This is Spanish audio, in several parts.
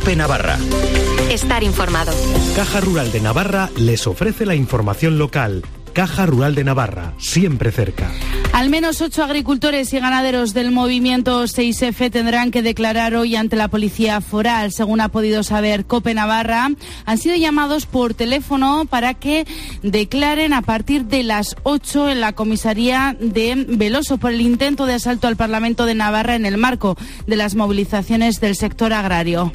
COPE Navarra. Estar informado. Caja Rural de Navarra les ofrece la información local. Caja Rural de Navarra, siempre cerca. Al menos 8 agricultores y ganaderos del movimiento 6F tendrán que declarar hoy ante la Policía Foral. Según ha podido saber COPE Navarra, han sido llamados por teléfono para que declaren a partir de las 8 en la comisaría de Veloso por el intento de asalto al Parlamento de Navarra en el marco de las movilizaciones del sector agrario.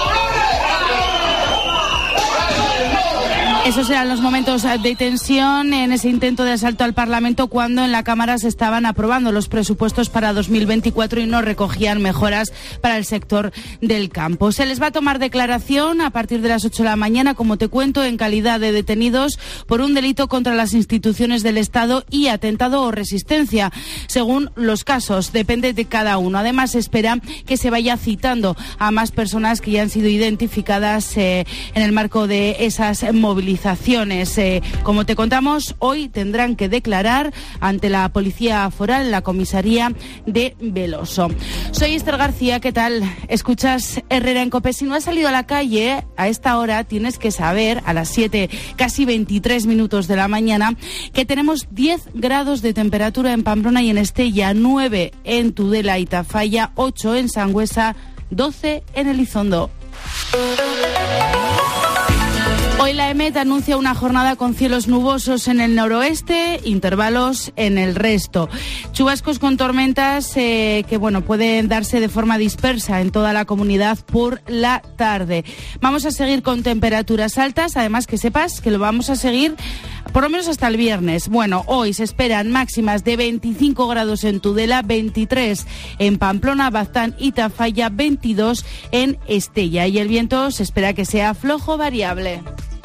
Esos eran los momentos de tensión en ese intento de asalto al Parlamento cuando en la Cámara se estaban aprobando los presupuestos para 2024 y no recogían mejoras para el sector del campo. Se les va a tomar declaración a partir de las 8 de la mañana, como te cuento, en calidad de detenidos por un delito contra las instituciones del Estado y atentado o resistencia. Según los casos, depende de cada uno. Además, se espera que se vaya citando a más personas que ya han sido identificadas en el marco de esas movilizaciones. Como te contamos, hoy tendrán que declarar ante la Policía Foral en la comisaría de Veloso. Soy Esther García, ¿qué tal? Escuchas Herrera en COPE. Si no has salido a la calle a esta hora, tienes que saber, a las 7, casi 23 minutos de la mañana, que tenemos 10 grados de temperatura en Pamplona y en Estella, 9 en Tudela y Tafalla, 8 en Sangüesa, 12 en Elizondo. Hoy la EMET anuncia una jornada con cielos nubosos en el noroeste, intervalos en el resto. Chubascos con tormentas que pueden darse de forma dispersa en toda la comunidad por la tarde. Vamos a seguir con temperaturas altas, además que sepas que lo vamos a seguir por lo menos hasta el viernes. Bueno, hoy se esperan máximas de 25 grados en Tudela, 23 en Pamplona, Baztán y Tafalla, 22 en Estella. Y el viento se espera que sea flojo variable.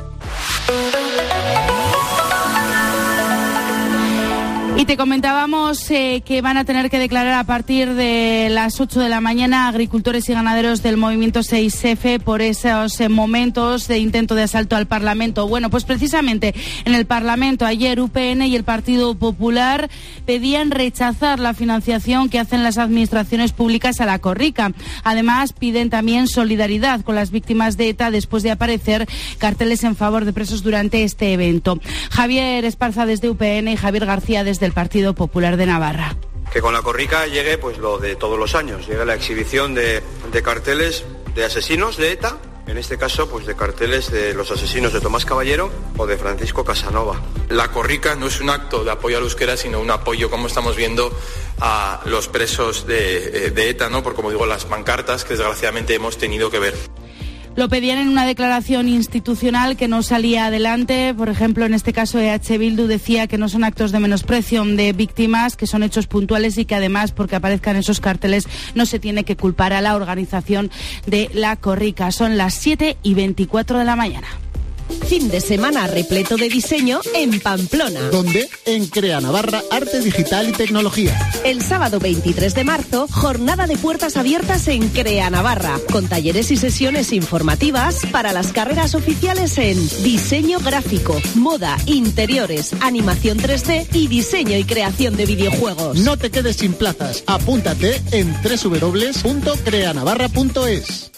Y te comentábamos que van a tener que declarar a partir de las 8 de la mañana agricultores y ganaderos del movimiento 6F por esos momentos de intento de asalto al Parlamento. Bueno, pues precisamente en el Parlamento ayer UPN y el Partido Popular pedían rechazar la financiación que hacen las administraciones públicas a la Corrica. Además, piden también solidaridad con las víctimas de ETA después de aparecer carteles en favor de presos durante este evento. Javier Esparza desde UPN y Javier García desde el Partido Popular de Navarra. Que con la Corrica llegue pues lo de todos los años, llegue la exhibición de carteles de asesinos de ETA, en este caso pues de carteles de los asesinos de Tomás Caballero o de Francisco Casanova. La Corrica no es un acto de apoyo al euskera, sino un apoyo, como estamos viendo, a los presos de ETA, ¿no? Por, como digo, las pancartas que desgraciadamente hemos tenido que ver. Lo pedían en una declaración institucional que no salía adelante. Por ejemplo, en este caso EH Bildu decía que no son actos de menosprecio de víctimas, que son hechos puntuales y que además, porque aparezcan esos carteles, no se tiene que culpar a la organización de la Corrica. Son las 7:24 de la mañana. Fin de semana repleto de diseño en Pamplona. ¿Dónde? En Crea Navarra, Arte Digital y Tecnología. El sábado 23 de marzo, jornada de puertas abiertas en Crea Navarra, con talleres y sesiones informativas para las carreras oficiales en diseño gráfico, moda, interiores, animación 3D y diseño y creación de videojuegos. No te quedes sin plazas. Apúntate en www.creanavarra.es.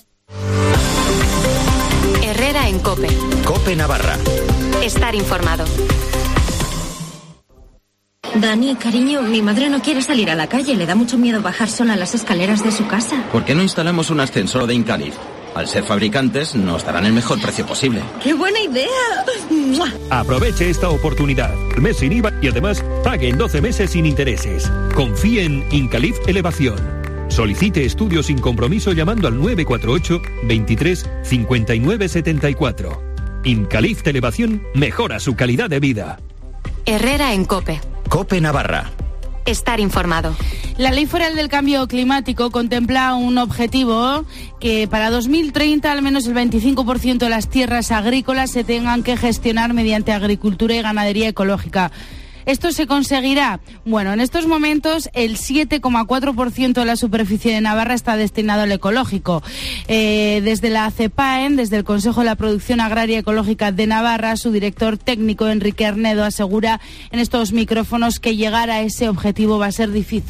Herrera en COPE. COPE Navarra. Estar informado. Dani, cariño, mi madre no quiere salir a la calle. Le da mucho miedo bajar sola las escaleras de su casa. ¿Por qué no instalamos un ascensor de Incalif? Al ser fabricantes, nos darán el mejor precio posible. ¡Qué buena idea! ¡Mua! Aproveche esta oportunidad. Mes sin IVA y además pague en 12 meses sin intereses. Confíe en Incalif Elevación. Solicite estudio sin compromiso llamando al 948 23 59 74. Incalif Elevación mejora su calidad de vida. Herrera en COPE. COPE Navarra. Estar informado. La Ley Foral del Cambio Climático contempla un objetivo que para 2030 al menos el 25% de las tierras agrícolas se tengan que gestionar mediante agricultura y ganadería ecológica. ¿Esto se conseguirá? Bueno, en estos momentos el 7,4% de la superficie de Navarra está destinado al ecológico. Desde la CEPAEN, desde el Consejo de la Producción Agraria Ecológica de Navarra, su director técnico, Enrique Arnedo, asegura en estos micrófonos que llegar a ese objetivo va a ser difícil.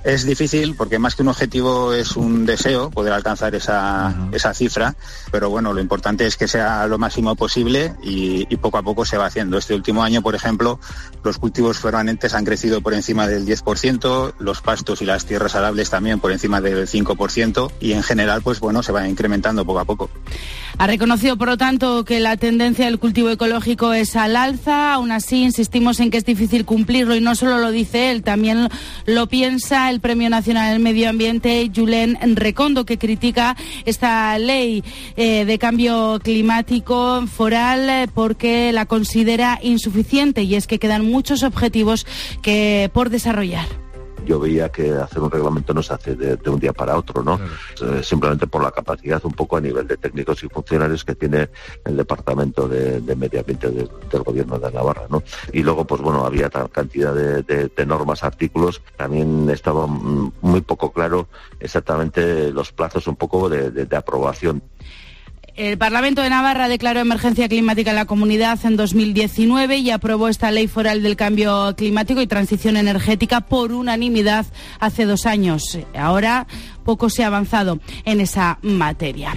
Es difícil porque más que un objetivo es un deseo poder alcanzar esa cifra, pero bueno, lo importante es que sea lo máximo posible y poco a poco se va haciendo. Este último año, por ejemplo, los cultivos permanentes han crecido por encima del 10%, los pastos y las tierras arables también por encima del 5% y en general, pues bueno, se va incrementando poco a poco. Ha reconocido, por lo tanto, que la tendencia del cultivo ecológico es al alza. Aún así, insistimos en que es difícil cumplirlo y no solo lo dice él, también lo piensa el Premio Nacional del Medio Ambiente, Julen Recondo, que critica esta ley de cambio climático foral porque la considera insuficiente y es que quedan muchos objetivos por desarrollar. Yo veía que hacer un reglamento no se hace de un día para otro, ¿no? Simplemente por la capacidad un poco a nivel de técnicos y funcionarios que tiene el Departamento de Medio Ambiente del Gobierno de Navarra, ¿no? Y luego, pues bueno, había tal cantidad de normas, artículos, también estaba muy poco claro exactamente los plazos un poco de aprobación. El Parlamento de Navarra declaró emergencia climática en la comunidad en 2019 y aprobó esta ley foral del cambio climático y transición energética por unanimidad hace 2 años. Ahora poco se ha avanzado en esa materia.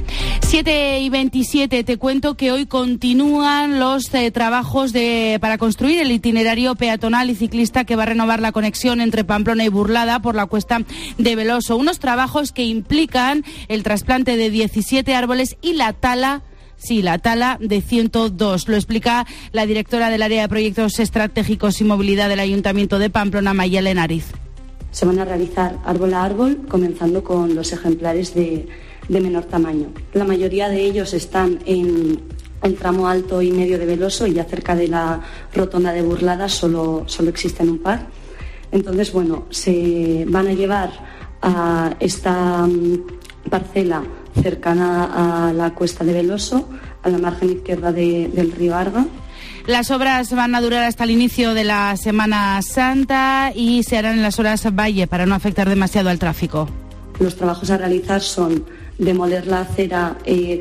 7:27, te cuento que hoy continúan los trabajos para construir el itinerario peatonal y ciclista que va a renovar la conexión entre Pamplona y Burlada por la cuesta de Veloso. Unos trabajos que implican el trasplante de 17 árboles y la tala de 102. Lo explica la directora del área de proyectos estratégicos y movilidad del Ayuntamiento de Pamplona, Maya Lenariz. Se van a realizar árbol a árbol, comenzando con los ejemplares de menor tamaño. La mayoría de ellos están en el tramo alto y medio de Veloso y ya cerca de la rotonda de Burlada solo existen un par. Entonces, bueno, se van a llevar a esta parcela cercana a la cuesta de Veloso, a la margen izquierda del río Arga. Las obras van a durar hasta el inicio de la Semana Santa y se harán en las horas valle para no afectar demasiado al tráfico. Los trabajos a realizar son demoler la acera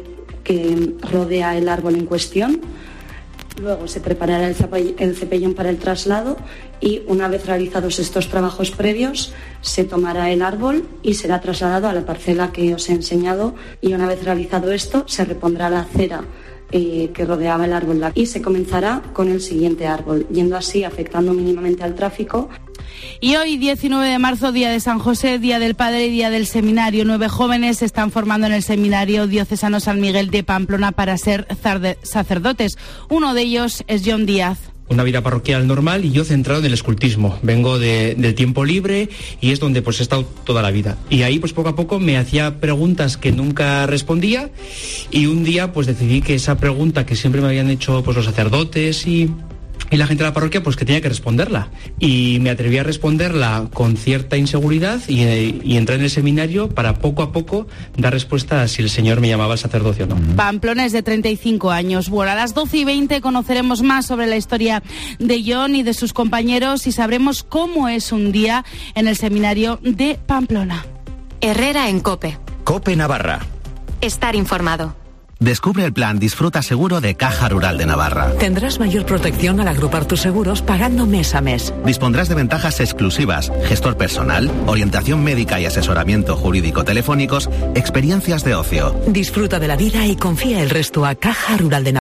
que rodea el árbol en cuestión. Luego se preparará el cepellón para el traslado y una vez realizados estos trabajos previos se tomará el árbol y será trasladado a la parcela que os he enseñado y una vez realizado esto se repondrá la acera que rodeaba el árbol y se comenzará con el siguiente árbol, yendo así afectando mínimamente al tráfico. Y hoy, 19 de marzo, Día de San José, Día del Padre y Día del Seminario. 9 jóvenes se están formando en el Seminario Diocesano San Miguel de Pamplona para ser sacerdotes. Uno de ellos es John Díaz. Una vida parroquial normal y yo centrado en el escultismo. Vengo del tiempo libre y es donde pues he estado toda la vida. Y ahí pues poco a poco me hacía preguntas que nunca respondía y un día pues decidí que esa pregunta que siempre me habían hecho pues los sacerdotes y la gente de la parroquia pues que tenía que responderla. Y me atreví a responderla con cierta inseguridad y entré en el seminario para poco a poco dar respuesta a si el Señor me llamaba al sacerdocio o no. Pamplona es de 35 años. Bueno, a las 12:20 conoceremos más sobre la historia de John y de sus compañeros y sabremos cómo es un día en el seminario de Pamplona. Herrera en COPE. COPE Navarra. Estar informado. Descubre el plan Disfruta Seguro de Caja Rural de Navarra. Tendrás mayor protección al agrupar tus seguros pagando mes a mes. Dispondrás de ventajas exclusivas, gestor personal, orientación médica y asesoramiento jurídico telefónicos, experiencias de ocio. Disfruta de la vida y confía el resto a Caja Rural de Navarra.